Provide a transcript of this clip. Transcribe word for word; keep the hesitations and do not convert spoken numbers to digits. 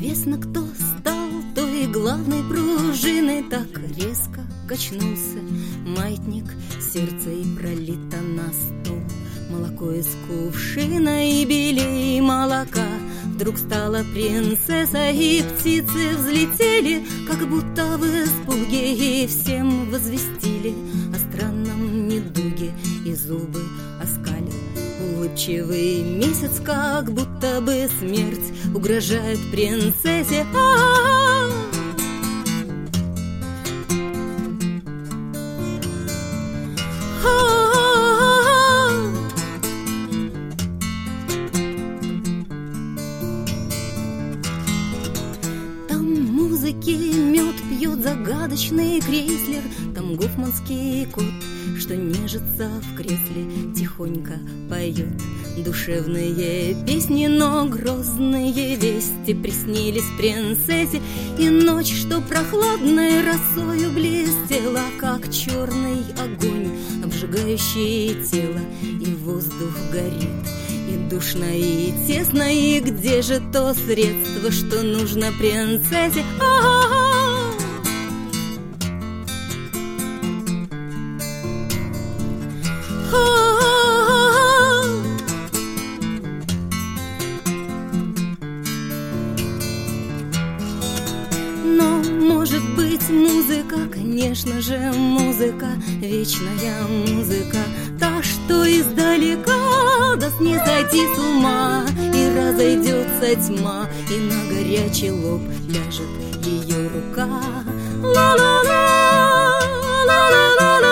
Неизвестно, кто стал той главной пружиной. Так резко качнулся маятник, сердце и пролито на стол молоко из кувшина и белей молока. Вдруг стала принцесса, и птицы взлетели, как будто в испуге, и всем возвестили о странном недуге, и зубы оскалил улыбчивый месяц, как будто бы смерть угрожает принцессе. А-а-а! Мед пьет загадочный крейслер, там гофманский кот, что нежится в кресле, тихонько поет душевные песни. Но грозные вести приснились принцессе, и ночь, что прохладной росою блестела, как черный огонь, обжигающий тело, и воздух горит, и душно, и тесно. И где же то средство, что нужно принцессе? А-а-а! Но, может быть, музыка, конечно же, музыка, вечная музыка, та, что издалека даст не сойти с ума, и разойдется тьма, и на горячий лоб ляжет ее рука. Ла-ла-ла, ла-ла-ла.